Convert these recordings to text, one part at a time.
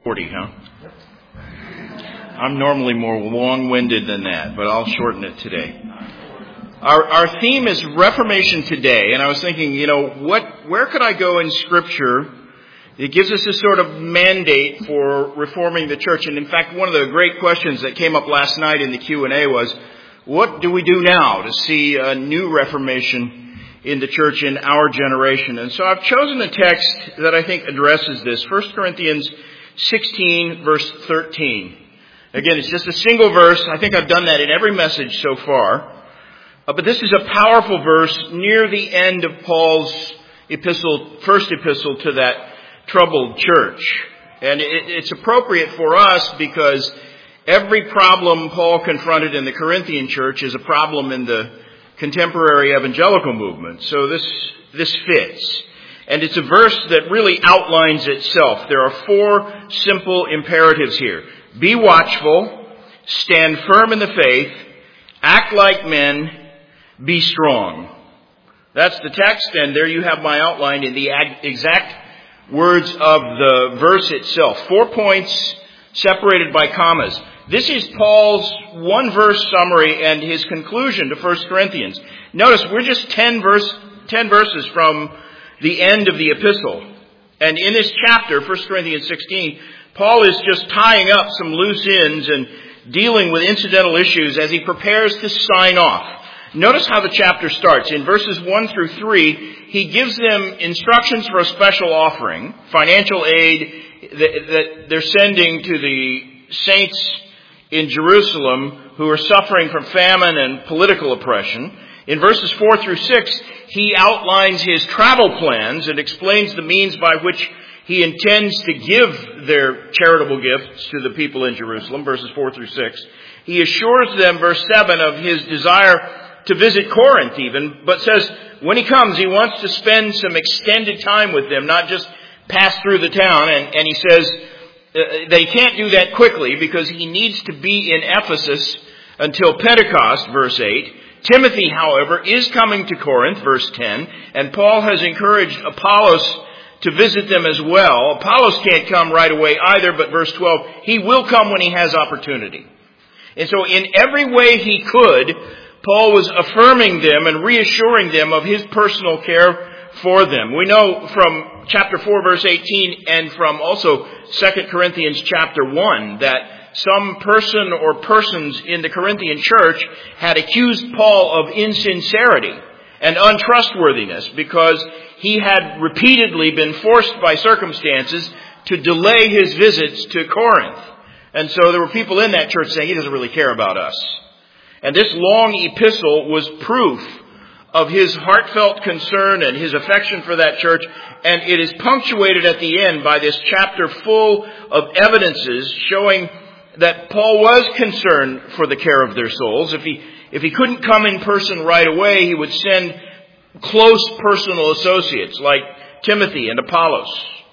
40, huh? I'm normally more long-winded than that, but I'll shorten it today. Our theme is Reformation Today, and I was thinking, where could I go in Scripture that gives us this sort of mandate for reforming the church? And in fact, one of the great questions that came up last night in the Q&A was, what do we do now to see a new Reformation in the church in our generation? And so I've chosen a text that I think addresses this, 1 Corinthians 16, verse 13. Again, it's just a single verse. I think I've done that in every message so far. But this is a powerful verse near the end of Paul's first epistle to that troubled church. And it's appropriate for us because every problem Paul confronted in the Corinthian church is a problem in the contemporary evangelical movement. So this fits. And it's a verse that really outlines itself. There are 4 simple imperatives here. Be watchful, stand firm in the faith, act like men, be strong. That's the text, and there you have my outline in the exact words of the verse itself. 4 points separated by commas. This is Paul's one-verse summary and his conclusion to 1 Corinthians. Notice, we're just 10 verses from the end of the epistle. And in this chapter, 1 Corinthians 16, Paul is just tying up some loose ends and dealing with incidental issues as he prepares to sign off. Notice how the chapter starts. In verses 1 through 3, he gives them instructions for a special offering, financial aid that they're sending to the saints in Jerusalem who are suffering from famine and political oppression. In verses 4 through 6, he outlines his travel plans and explains the means by which he intends to give their charitable gifts to the people in Jerusalem, verses 4 through 6. He assures them, verse 7, of his desire to visit Corinth even, but says when he comes, he wants to spend some extended time with them, not just pass through the town. And he says they can't do that quickly because he needs to be in Ephesus until Pentecost, verse 8. Timothy, however, is coming to Corinth, verse 10, and Paul has encouraged Apollos to visit them as well. Apollos can't come right away either, but verse 12, he will come when he has opportunity. And so in every way he could, Paul was affirming them and reassuring them of his personal care for them. We know from chapter 4, verse 18, and from also 2 Corinthians chapter 1, that some person or persons in the Corinthian church had accused Paul of insincerity and untrustworthiness because he had repeatedly been forced by circumstances to delay his visits to Corinth. And so there were people in that church saying, he doesn't really care about us. And this long epistle was proof of his heartfelt concern and his affection for that church. And it is punctuated at the end by this chapter full of evidences showing that Paul was concerned for the care of their souls. If he couldn't come in person right away, he would send close personal associates like Timothy and Apollos.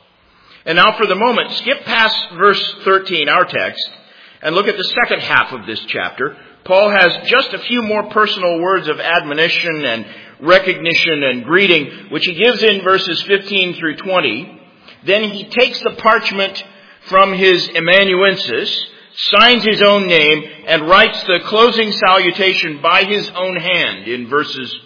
And now for the moment, skip past verse 13, our text, and look at the second half of this chapter. Paul has just a few more personal words of admonition and recognition and greeting, which he gives in verses 15 through 20. Then he takes the parchment from his amanuensis, signs his own name, and writes the closing salutation by his own hand in verses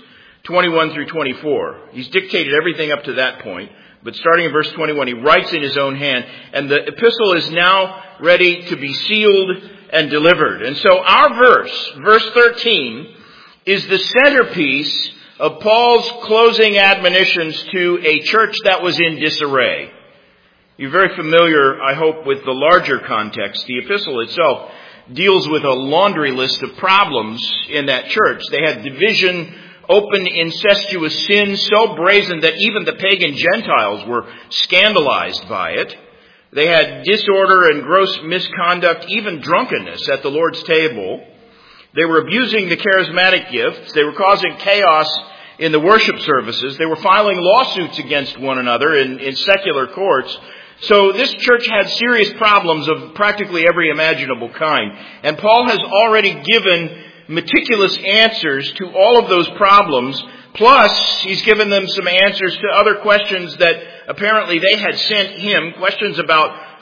21 through 24. He's dictated everything up to that point, but starting in verse 21, he writes in his own hand, and the epistle is now ready to be sealed and delivered. And so our verse 13, is the centerpiece of Paul's closing admonitions to a church that was in disarray. You're very familiar, I hope, with the larger context. The epistle itself deals with a laundry list of problems in that church. They had division, open incestuous sin, so brazen that even the pagan Gentiles were scandalized by it. They had disorder and gross misconduct, even drunkenness at the Lord's table. They were abusing the charismatic gifts. They were causing chaos in the worship services. They were filing lawsuits against one another in secular courts. So this church had serious problems of practically every imaginable kind. And Paul has already given meticulous answers to all of those problems. Plus, he's given them some answers to other questions that apparently they had sent him, questions about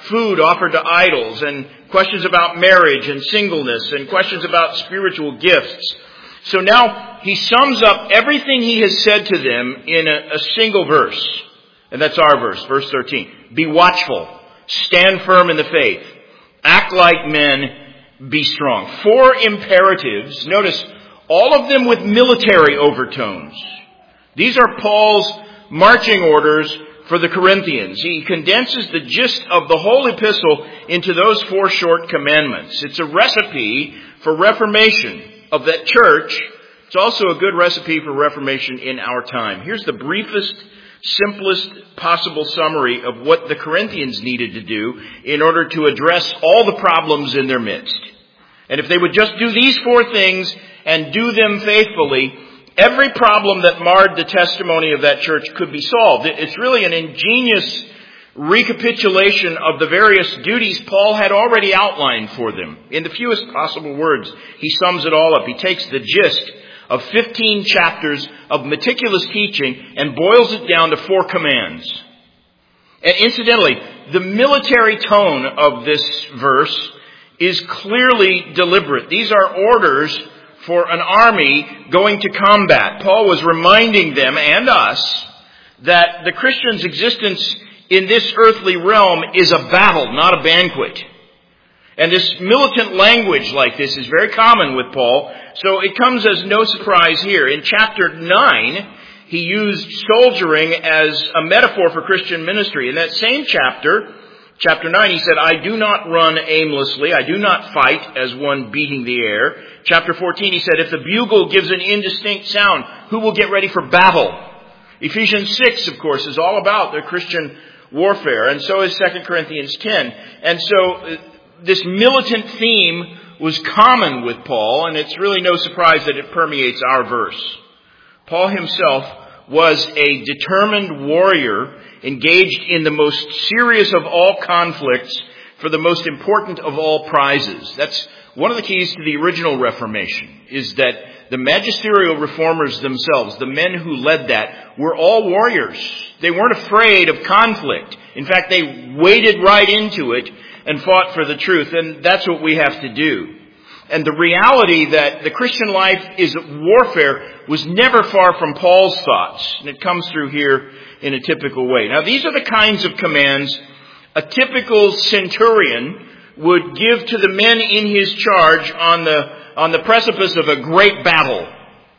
food offered to idols, and questions about marriage and singleness, and questions about spiritual gifts. So now he sums up everything he has said to them in a single verse. And that's our verse, verse 13. Be watchful. Stand firm in the faith. Act like men. Be strong. 4 imperatives. Notice all of them with military overtones. These are Paul's marching orders for the Corinthians. He condenses the gist of the whole epistle into those 4 short commandments. It's a recipe for reformation of that church. It's also a good recipe for reformation in our time. Here's the briefest, simplest possible summary of what the Corinthians needed to do in order to address all the problems in their midst. And if they would just do these 4 things and do them faithfully, every problem that marred the testimony of that church could be solved. It's really an ingenious recapitulation of the various duties Paul had already outlined for them. In the fewest possible words, he sums it all up. He takes the gist of 15 chapters of meticulous teaching and boils it down to 4 commands. And incidentally, the military tone of this verse is clearly deliberate. These are orders for an army going to combat. Paul was reminding them and us that the Christian's existence in this earthly realm is a battle, not a banquet. And this militant language like this is very common with Paul, so it comes as no surprise here. In chapter 9, he used soldiering as a metaphor for Christian ministry. In that same chapter 9, he said, I do not run aimlessly. I do not fight as one beating the air. Chapter 14, he said, if the bugle gives an indistinct sound, who will get ready for battle? Ephesians 6, of course, is all about the Christian warfare, and so is 2 Corinthians 10. And so this militant theme was common with Paul, and it's really no surprise that it permeates our verse. Paul himself was a determined warrior engaged in the most serious of all conflicts for the most important of all prizes. That's one of the keys to the original Reformation, is that the magisterial reformers themselves, the men who led that, were all warriors. They weren't afraid of conflict. In fact, they waded right into it and fought for the truth, and that's what we have to do. And the reality that the Christian life is warfare was never far from Paul's thoughts, and it comes through here in a typical way. Now, these are the kinds of commands a typical centurion would give to the men in his charge on the precipice of a great battle.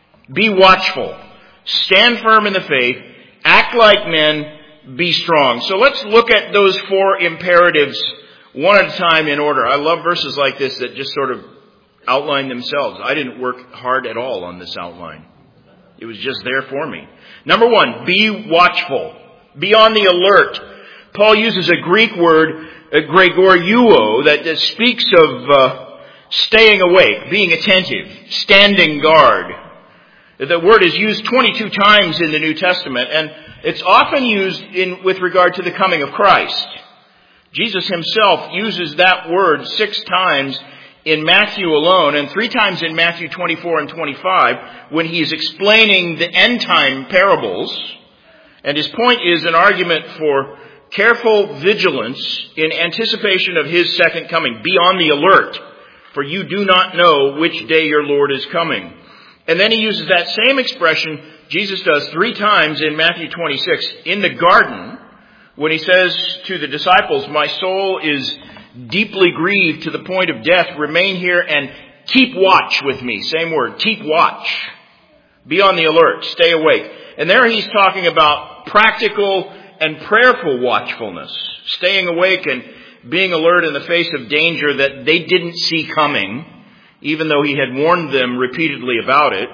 Be watchful. Stand firm in the faith. Act like men. Be strong. So let's look at those 4 imperatives one at a time in order. I love verses like this that just sort of outline themselves. I didn't work hard at all on this outline. It was just there for me. Number 1, be watchful. Be on the alert. Paul uses a Greek word, gregoreuo, that speaks of staying awake, being attentive, standing guard. The word is used 22 times in the New Testament, and it's often used with regard to the coming of Christ. Jesus himself uses that word 6 times in Matthew alone, and 3 times in Matthew 24 and 25, when he is explaining the end time parables. And his point is an argument for careful vigilance in anticipation of his second coming. Be on the alert, for you do not know which day your Lord is coming. And then he uses that same expression, Jesus does 3 times in Matthew 26, in the garden, when he says to the disciples, my soul is deeply grieved to the point of death. Remain here and keep watch with me. Same word, keep watch. Be on the alert. Stay awake. And there he's talking about practical and prayerful watchfulness. Staying awake and being alert in the face of danger that they didn't see coming, even though he had warned them repeatedly about it.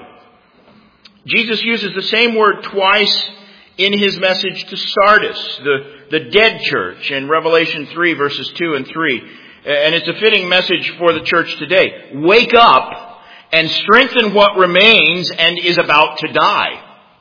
Jesus uses the same word twice in his message to Sardis, the dead church, in Revelation 3, verses 2 and 3. And it's a fitting message for the church today. Wake up and strengthen what remains and is about to die.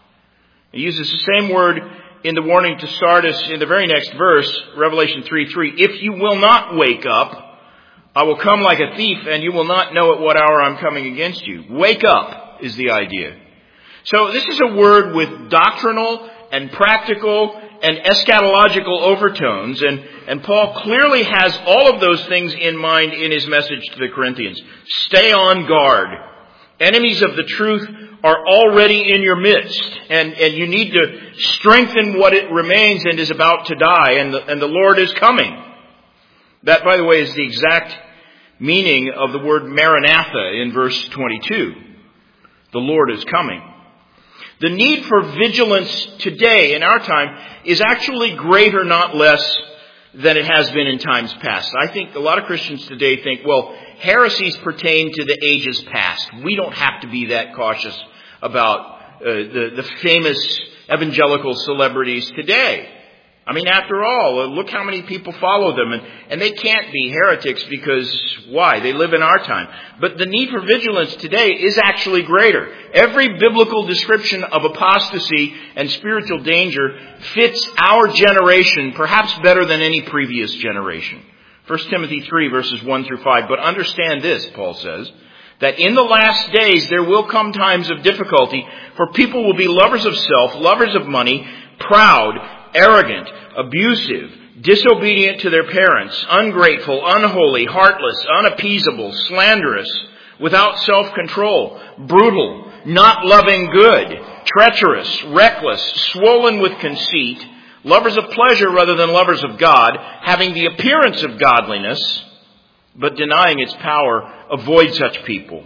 He uses the same word in the warning to Sardis in the very next verse, Revelation 3:3. If you will not wake up, I will come like a thief, and you will not know at what hour I'm coming against you. Wake up is the idea. So this is a word with doctrinal and practical and eschatological overtones. And Paul clearly has all of those things in mind in his message to the Corinthians. Stay on guard. Enemies of the truth are already in your midst. And you need to strengthen what it remains and is about to die. And the Lord is coming. That, by the way, is the exact meaning of the word Maranatha in verse 22. The Lord is coming. The need for vigilance today in our time is actually greater, not less, than it has been in times past. I think a lot of Christians today think, well, heresies pertain to the ages past. We don't have to be that cautious about the famous evangelical celebrities today. I mean, after all, look how many people follow them, and they can't be heretics because, why? They live in our time. But the need for vigilance today is actually greater. Every biblical description of apostasy and spiritual danger fits our generation perhaps better than any previous generation. 1 Timothy 3, verses 1 through 5. But understand this, Paul says, that in the last days there will come times of difficulty, for people will be lovers of self, lovers of money, proud, arrogant, abusive, disobedient to their parents, ungrateful, unholy, heartless, unappeasable, slanderous, without self-control, brutal, not loving good, treacherous, reckless, swollen with conceit, lovers of pleasure rather than lovers of God, having the appearance of godliness, but denying its power. Avoid such people.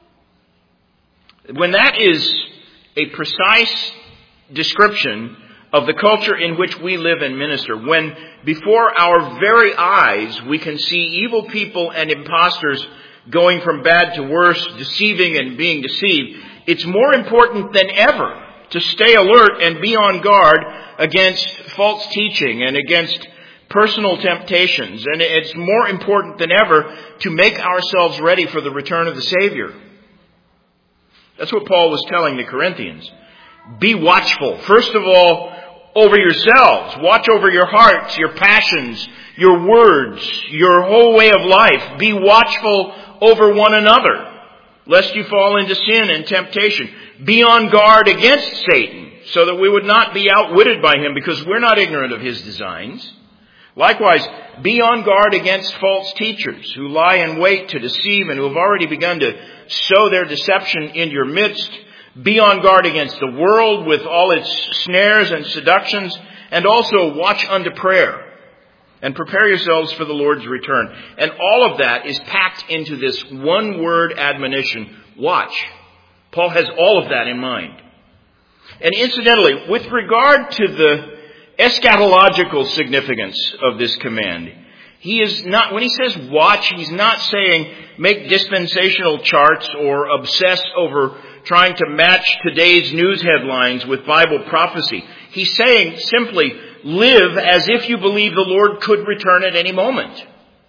When that is a precise description of the culture in which we live and minister, when before our very eyes we can see evil people and impostors going from bad to worse, deceiving and being deceived, it's more important than ever to stay alert and be on guard against false teaching and against personal temptations. And it's more important than ever to make ourselves ready for the return of the Savior. That's what Paul was telling the Corinthians. Be watchful. First of all, over yourselves. Watch over your hearts, your passions, your words, your whole way of life. Be watchful over one another, lest you fall into sin and temptation. Be on guard against Satan, so that we would not be outwitted by him, because we're not ignorant of his designs. Likewise, be on guard against false teachers who lie in wait to deceive and who have already begun to sow their deception in your midst. Be on guard against the world with all its snares and seductions, and also watch unto prayer and prepare yourselves for the Lord's return. And all of that is packed into this one word admonition, watch. Paul has all of that in mind. And incidentally, with regard to the eschatological significance of this command, he is not, when he says watch, he's not saying make dispensational charts or obsess over trying to match today's news headlines with Bible prophecy. He's saying simply, live as if you believe the Lord could return at any moment.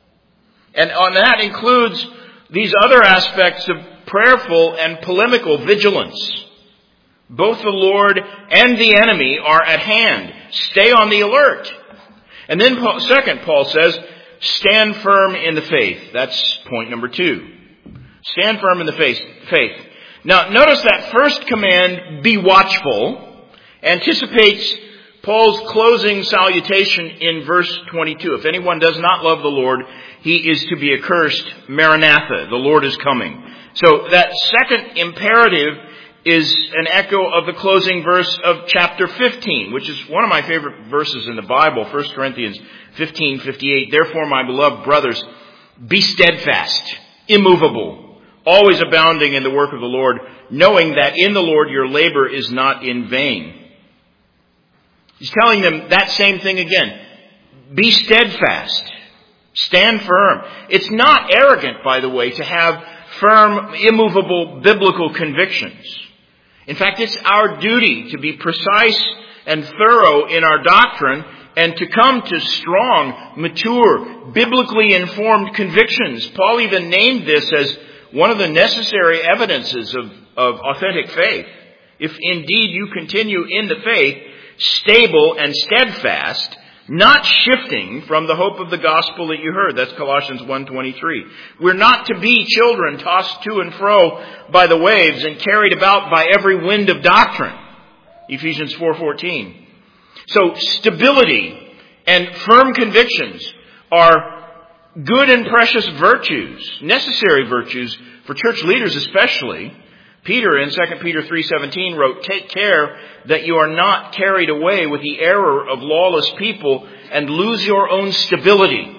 And on that includes these other aspects of prayerful and polemical vigilance. Both the Lord and the enemy are at hand. Stay on the alert. And then second, Paul says, stand firm in the faith. That's point number 2. Stand firm in the faith. Now, notice that first command, be watchful, anticipates Paul's closing salutation in verse 22. If anyone does not love the Lord, he is to be accursed. Maranatha, the Lord is coming. So that second imperative is an echo of the closing verse of chapter 15, which is one of my favorite verses in the Bible, 1 Corinthians 15:58. Therefore, my beloved brothers, be steadfast, immovable, always abounding in the work of the Lord, knowing that in the Lord your labor is not in vain. He's telling them that same thing again. Be steadfast. Stand firm. It's not arrogant, by the way, to have firm, immovable biblical convictions. In fact, it's our duty to be precise and thorough in our doctrine and to come to strong, mature, biblically informed convictions. Paul even named this as one of the necessary evidences of authentic faith. If indeed you continue in the faith, stable and steadfast, not shifting from the hope of the gospel that you heard. That's Colossians 1:23. We're not to be children tossed to and fro by the waves and carried about by every wind of doctrine. Ephesians 4:14. So stability and firm convictions are good and precious virtues, necessary virtues for church leaders especially. Peter in 2 Peter 3:17 wrote, "Take care that you are not carried away with the error of lawless people and lose your own stability."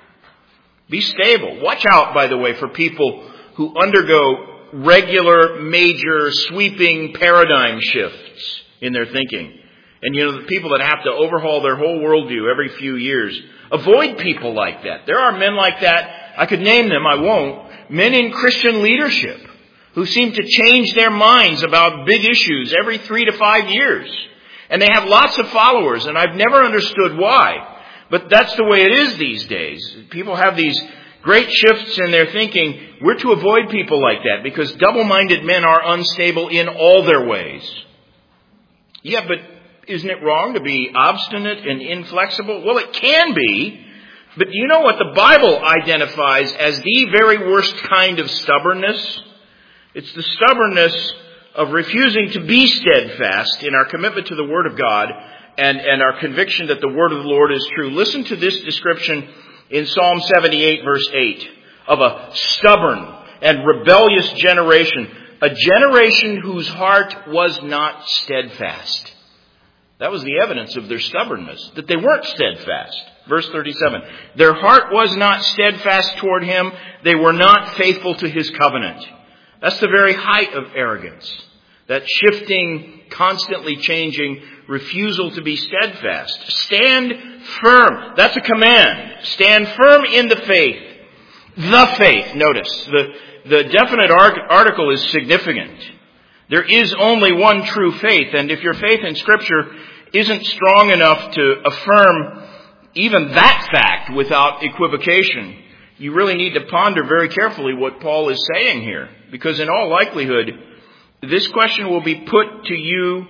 Be stable. Watch out, by the way, for people who undergo regular, major, sweeping paradigm shifts in their thinking. And the people that have to overhaul their whole worldview every few years. Avoid people like that. There are men like that. I could name them, I won't. Men in Christian leadership who seem to change their minds about big issues every 3 to 5 years. And they have lots of followers, and I've never understood why. But that's the way it is these days. People have these great shifts in their thinking. We're to avoid people like that because double-minded men are unstable in all their ways. Yeah, but isn't it wrong to be obstinate and inflexible? Well, it can be. But do you know what the Bible identifies as the very worst kind of stubbornness? It's the stubbornness of refusing to be steadfast in our commitment to the Word of God and our conviction that the Word of the Lord is true. Listen to this description in Psalm 78, verse 8, of a stubborn and rebellious generation, a generation whose heart was not steadfast. That was the evidence of their stubbornness, that they weren't steadfast. Verse 37, their heart was not steadfast toward Him. They were not faithful to His covenant. That's the very height of arrogance. That shifting, constantly changing refusal to be steadfast. Stand firm. That's a command. Stand firm in the faith. The faith. Notice, the definite article is significant. There is only one true faith, and if your faith in Scripture isn't strong enough to affirm even that fact without equivocation, you really need to ponder very carefully what Paul is saying here. Because in all likelihood, this question will be put to you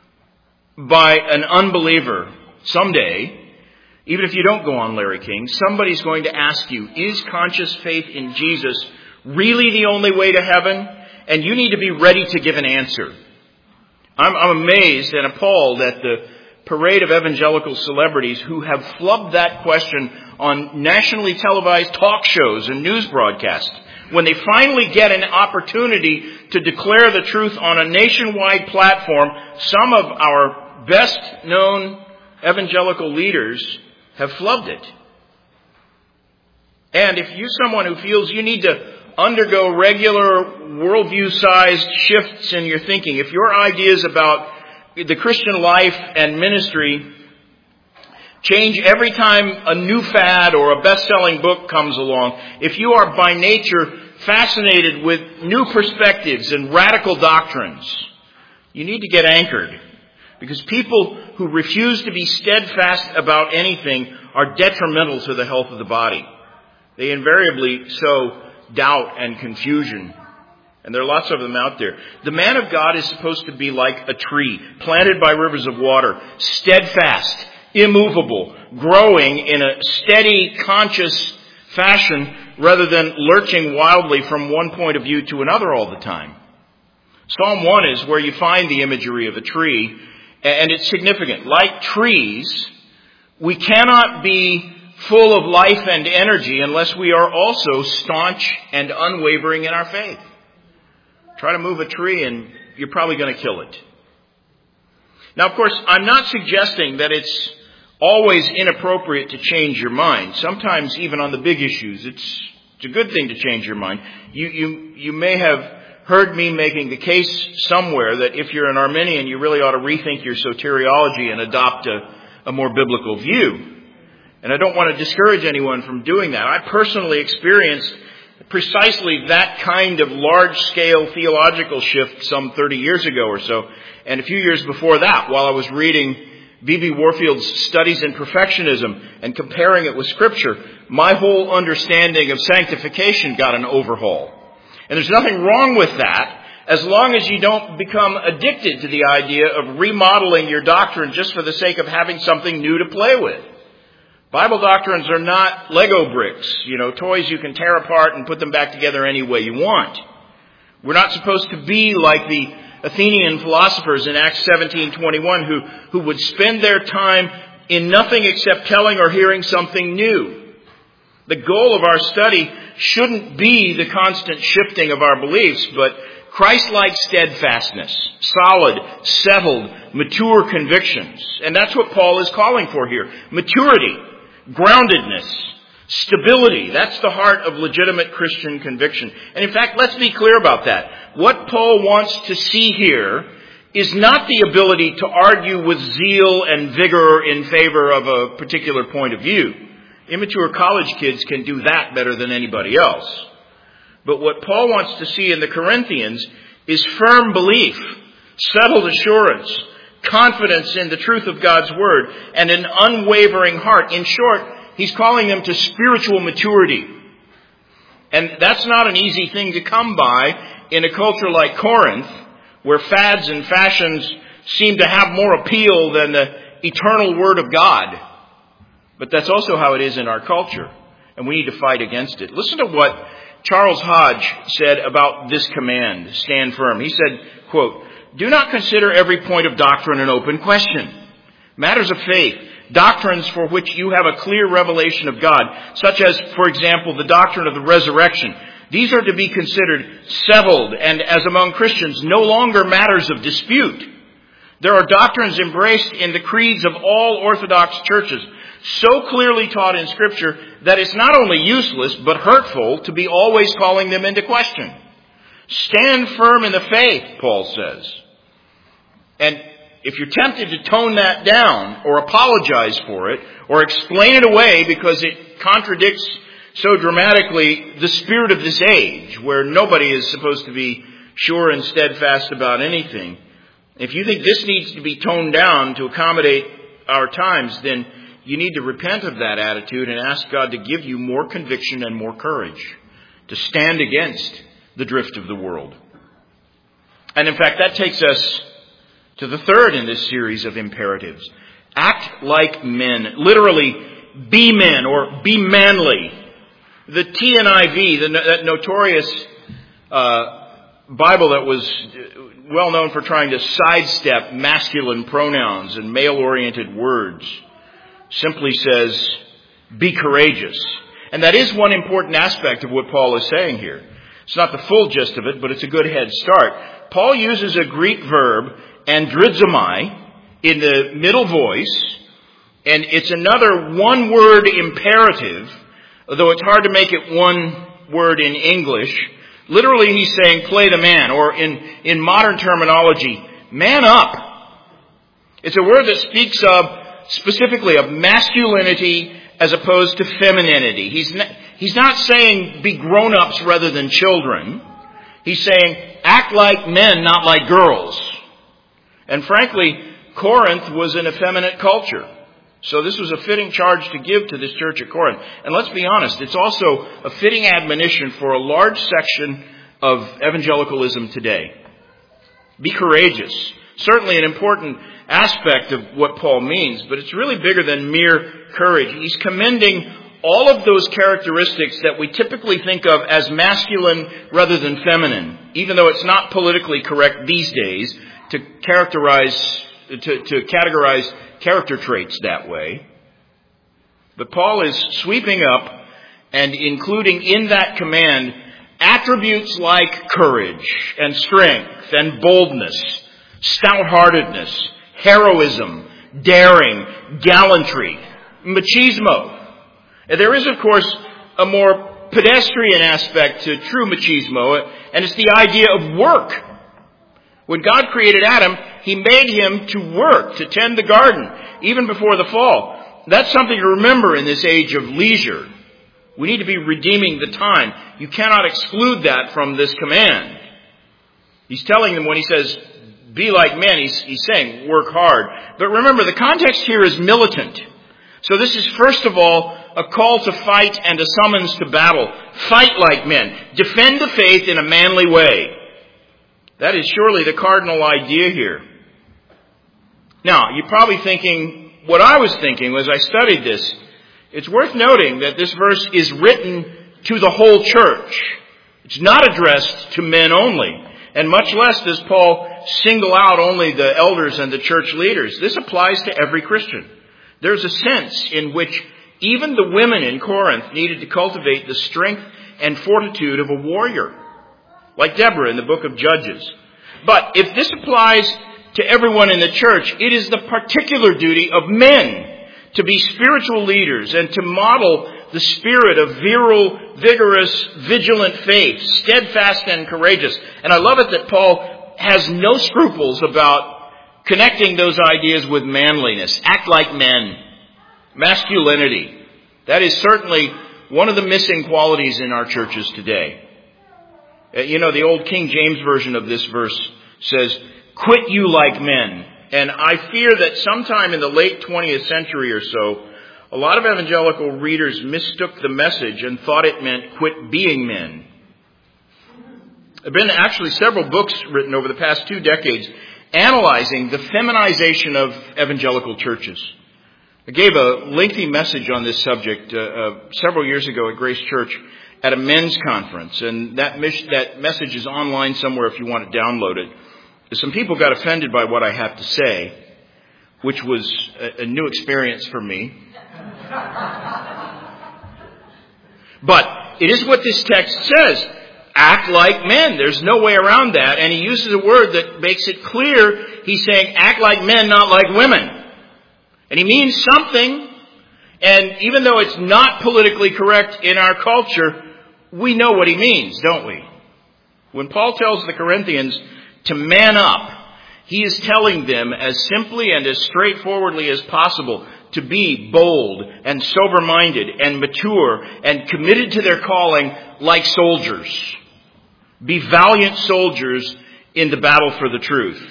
by an unbeliever someday. Even if you don't go on Larry King, somebody's going to ask you, is conscious faith in Jesus really the only way to heaven? And you need to be ready to give an answer. I'm amazed and appalled at the parade of evangelical celebrities who have flubbed that question on nationally televised talk shows and news broadcasts. When they finally get an opportunity to declare the truth on a nationwide platform, some of our best known evangelical leaders have flubbed it. And if you're someone who feels you need to undergo regular worldview-sized shifts in your thinking, if your ideas about the Christian life and ministry change every time a new fad or a best-selling book comes along, if you are by nature fascinated with new perspectives and radical doctrines, you need to get anchored. Because people who refuse to be steadfast about anything are detrimental to the health of the body. They invariably sow doubt and confusion. And there are lots of them out there. The man of God is supposed to be like a tree planted by rivers of water, steadfast, immovable, growing in a steady, conscious fashion rather than lurching wildly from one point of view to another all the time. Psalm 1 is where you find the imagery of a tree, and it's significant. Like trees, we cannot be full of life and energy unless we are also staunch and unwavering in our faith. Try to move a tree and you're probably going to kill it. Now, of course, I'm not suggesting that it's always inappropriate to change your mind. Sometimes, even on the big issues, it's a good thing to change your mind. You may have heard me making the case somewhere that if you're an Arminian, you really ought to rethink your soteriology and adopt a more biblical view. And I don't want to discourage anyone from doing that. I personally experienced precisely that kind of large-scale theological shift some 30 years ago or so. And a few years before that, while I was reading B.B. Warfield's Studies in Perfectionism and comparing it with Scripture, my whole understanding of sanctification got an overhaul. And there's nothing wrong with that as long as you don't become addicted to the idea of remodeling your doctrine just for the sake of having something new to play with. Bible doctrines are not Lego bricks, toys you can tear apart and put them back together any way you want. We're not supposed to be like the Athenian philosophers in Acts 17:21 who would spend their time in nothing except telling or hearing something new. The goal of our study shouldn't be the constant shifting of our beliefs, but Christ-like steadfastness, solid, settled, mature convictions. And that's what Paul is calling for here. Maturity, groundedness, stability. That's the heart of legitimate Christian conviction. And in fact, let's be clear about that. What Paul wants to see here is not the ability to argue with zeal and vigor in favor of a particular point of view. Immature college kids can do that better than anybody else. But what Paul wants to see in the Corinthians is firm belief, settled assurance, confidence in the truth of God's Word, and an unwavering heart. In short, he's calling them to spiritual maturity. And that's not an easy thing to come by in a culture like Corinth, where fads and fashions seem to have more appeal than the eternal Word of God. But that's also how it is in our culture, and we need to fight against it. Listen to what Charles Hodge said about this command, stand firm. He said, quote, "Do not consider every point of doctrine an open question. Matters of faith, doctrines for which you have a clear revelation of God, such as, for example, the doctrine of the resurrection, these are to be considered settled and, as among Christians, no longer matters of dispute. There are doctrines embraced in the creeds of all Orthodox churches, so clearly taught in Scripture that it's not only useless but hurtful to be always calling them into question. Stand firm in the faith," Paul says. And if you're tempted to tone that down or apologize for it or explain it away because it contradicts so dramatically the spirit of this age where nobody is supposed to be sure and steadfast about anything, if you think this needs to be toned down to accommodate our times, then you need to repent of that attitude and ask God to give you more conviction and more courage to stand against the drift of the world. And in fact, that takes us to the third in this series of imperatives. Act like men. Literally, be men or be manly. The TNIV, that notorious Bible that was well known for trying to sidestep masculine pronouns and male-oriented words, simply says, be courageous. And that is one important aspect of what Paul is saying here. It's not the full gist of it, but it's a good head start. Paul uses a Greek verb, andrizomai, in the middle voice, and it's another one-word imperative, although it's hard to make it one word in English. Literally, he's saying, play the man, or in modern terminology, man up. It's a word that speaks of specifically of masculinity as opposed to femininity. He's not saying be grown-ups rather than children. He's saying act like men, not like girls. And frankly, Corinth was an effeminate culture. So this was a fitting charge to give to this church at Corinth. And let's be honest, it's also a fitting admonition for a large section of evangelicalism today. Be courageous. Certainly an important aspect of what Paul means, but it's really bigger than mere courage. He's commending all of those characteristics that we typically think of as masculine rather than feminine, even though it's not politically correct these days to categorize character traits that way. But Paul is sweeping up and including in that command attributes like courage and strength and boldness, stout-heartedness, heroism, daring, gallantry, machismo. And there is, of course, a more pedestrian aspect to true machismo, and it's the idea of work. When God created Adam, He made him to work, to tend the garden, even before the fall. That's something to remember in this age of leisure. We need to be redeeming the time. You cannot exclude that from this command. He's telling them when He says, be like men, he's saying work hard. But remember, the context here is militant. So this is first of all a call to fight and a summons to battle. Fight like men. Defend the faith in a manly way. That is surely the cardinal idea here. Now, you're probably thinking what I was thinking as I studied this. It's worth noting that this verse is written to the whole church. It's not addressed to men only. And much less does Paul single out only the elders and the church leaders. This applies to every Christian. There's a sense in which even the women in Corinth needed to cultivate the strength and fortitude of a warrior, like Deborah in the book of Judges. But if this applies to everyone in the church, it is the particular duty of men to be spiritual leaders and to model the spirit of virile, vigorous, vigilant faith, steadfast and courageous. And I love it that Paul has no scruples about connecting those ideas with manliness. Act like men. Masculinity. That is certainly one of the missing qualities in our churches today. The old King James version of this verse says, "Quit you like men." And I fear that sometime in the late 20th century or so, a lot of evangelical readers mistook the message and thought it meant quit being men. There have been actually several books written over the past 2 decades analyzing the feminization of evangelical churches. I gave a lengthy message on this subject several years ago at Grace Church at a men's conference, and that message is online somewhere if you want to download it. Some people got offended by what I have to say, which was a new experience for me. But it is what this text says. Act like men. There's no way around that. And he uses a word that makes it clear. He's saying act like men, not like women. And he means something. And even though it's not politically correct in our culture, we know what he means, don't we? When Paul tells the Corinthians to man up, he is telling them as simply and as straightforwardly as possible to be bold and sober-minded and mature and committed to their calling like soldiers. Be valiant soldiers in the battle for the truth.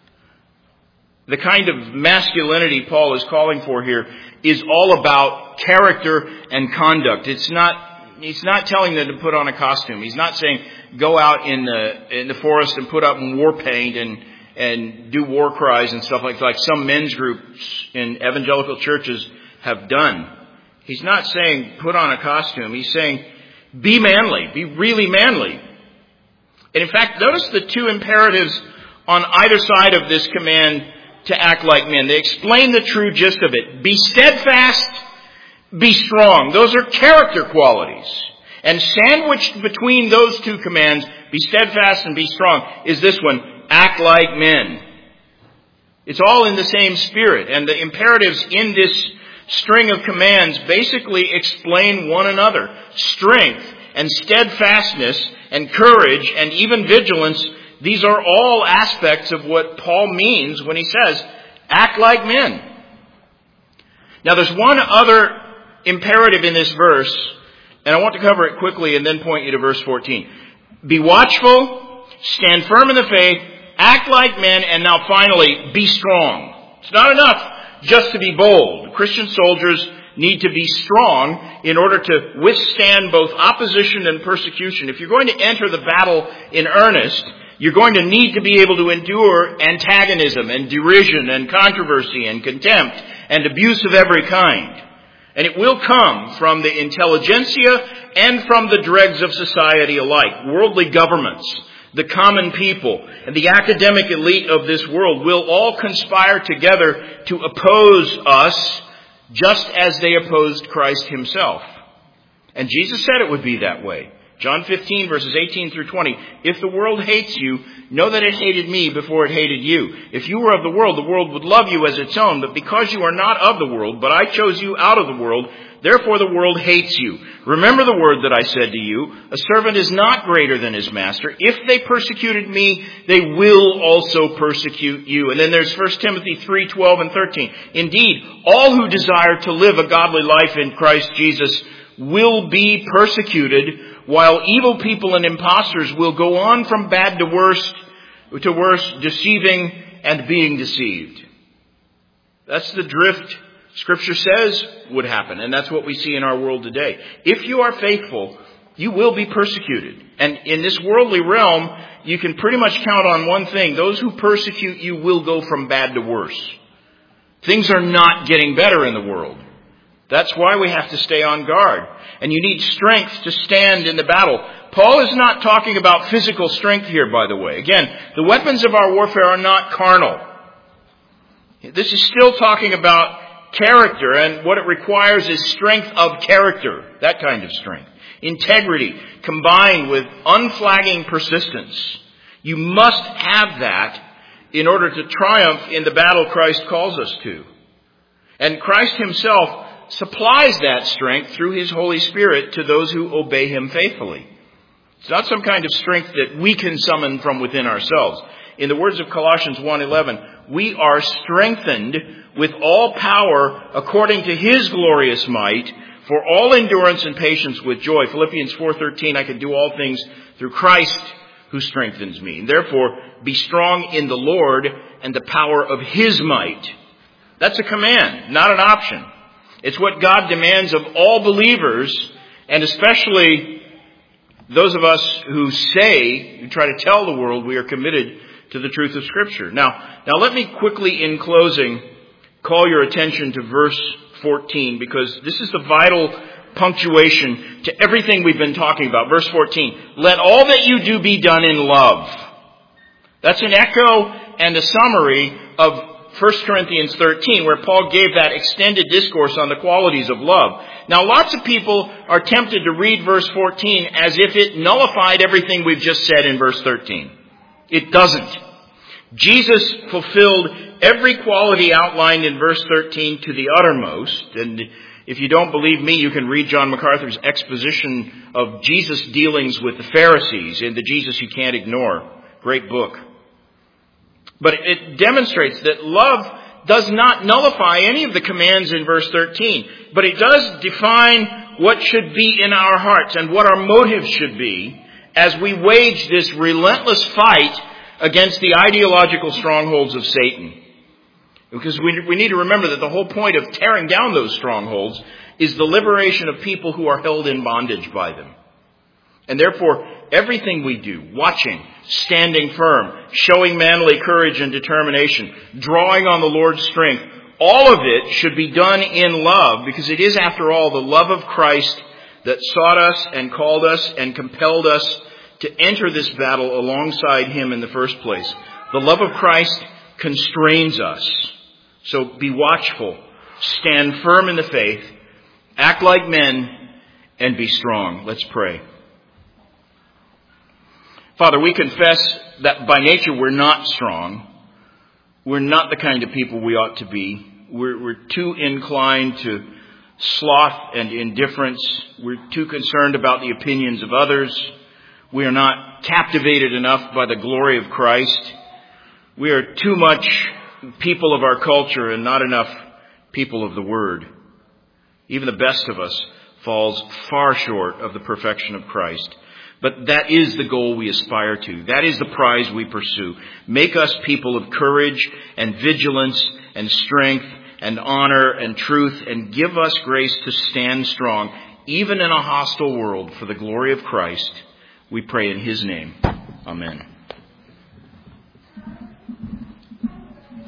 The kind of masculinity Paul is calling for here is all about character and conduct. He's not telling them to put on a costume. He's not saying go out in the forest and put up war paint and do war cries and stuff like some men's groups in evangelical churches have done. He's not saying put on a costume. He's saying be manly, be really manly. And in fact, notice the 2 imperatives on either side of this command to act like men. They explain the true gist of it. Be steadfast, be strong. Those are character qualities. And sandwiched between those 2 commands, be steadfast and be strong, is this one, act like men. It's all in the same spirit. And the imperatives in this string of commands basically explain one another. Strength and steadfastness and courage and even vigilance, these are all aspects of what Paul means when he says, act like men. Now there's one other imperative in this verse, and I want to cover it quickly and then point you to verse 14. Be watchful, stand firm in the faith, act like men, and now finally, be strong. It's not enough just to be bold. Christian soldiers need to be strong in order to withstand both opposition and persecution. If you're going to enter the battle in earnest, you're going to need to be able to endure antagonism and derision and controversy and contempt and abuse of every kind. And it will come from the intelligentsia and from the dregs of society alike. Worldly governments, the common people, and the academic elite of this world will all conspire together to oppose us just as they opposed Christ himself. And Jesus said it would be that way. John 15, verses 18 through 20. If the world hates you, know that it hated me before it hated you. If you were of the world would love you as its own. But because you are not of the world, but I chose you out of the world, therefore the world hates you. Remember the word that I said to you, a servant is not greater than his master. If they persecuted me, they will also persecute you. And then there's 1 Timothy 3, 12 and 13. Indeed, all who desire to live a godly life in Christ Jesus will be persecuted, while evil people and impostors will go on from bad to worse, deceiving and being deceived. That's the drift Scripture says would happen, and that's what we see in our world today. If you are faithful, you will be persecuted. And in this worldly realm, you can pretty much count on one thing. Those who persecute you will go from bad to worse. Things are not getting better in the world. That's why we have to stay on guard. And you need strength to stand in the battle. Paul is not talking about physical strength here, by the way. Again, the weapons of our warfare are not carnal. This is still talking about character, and what it requires is strength of character, that kind of strength. Integrity combined with unflagging persistence. You must have that in order to triumph in the battle Christ calls us to. And Christ himself supplies that strength through his Holy Spirit to those who obey him faithfully. It's not some kind of strength that we can summon from within ourselves. In the words of Colossians 1:11, we are strengthened with all power according to his glorious might for all endurance and patience with joy. Philippians 4:13, I can do all things through Christ who strengthens me. And therefore, be strong in the Lord and the power of his might. That's a command, not an option. It's what God demands of all believers, and especially those of us who try to tell the world we are committed to the truth of Scripture. Now let me quickly, in closing, call your attention to verse 14, because this is the vital punctuation to everything we've been talking about. Verse 14, let all that you do be done in love. That's an echo and a summary of 1 Corinthians 13, where Paul gave that extended discourse on the qualities of love. Now, lots of people are tempted to read verse 14 as if it nullified everything we've just said in verse 13. It doesn't. Jesus fulfilled every quality outlined in verse 13 to the uttermost. And if you don't believe me, you can read John MacArthur's exposition of Jesus' dealings with the Pharisees in the Jesus You Can't Ignore. Great book. But it demonstrates that love does not nullify any of the commands in verse 13. But it does define what should be in our hearts and what our motives should be as we wage this relentless fight against the ideological strongholds of Satan. Because we need to remember that the whole point of tearing down those strongholds is the liberation of people who are held in bondage by them. And therefore, everything we do, watching, standing firm, showing manly courage and determination, drawing on the Lord's strength, all of it should be done in love, because it is, after all, the love of Christ that sought us and called us and compelled us to enter this battle alongside him in the first place. The love of Christ constrains us. So be watchful, stand firm in the faith, act like men, and be strong. Let's pray. Father, we confess that by nature we're not strong. We're not the kind of people we ought to be. We're too inclined to sloth and indifference. We're too concerned about the opinions of others. We are not captivated enough by the glory of Christ. We are too much people of our culture and not enough people of the Word. Even the best of us falls far short of the perfection of Christ. But that is the goal we aspire to. That is the prize we pursue. Make us people of courage and vigilance and strength and honor and truth, and give us grace to stand strong, even in a hostile world, for the glory of Christ. We pray in his name. Amen.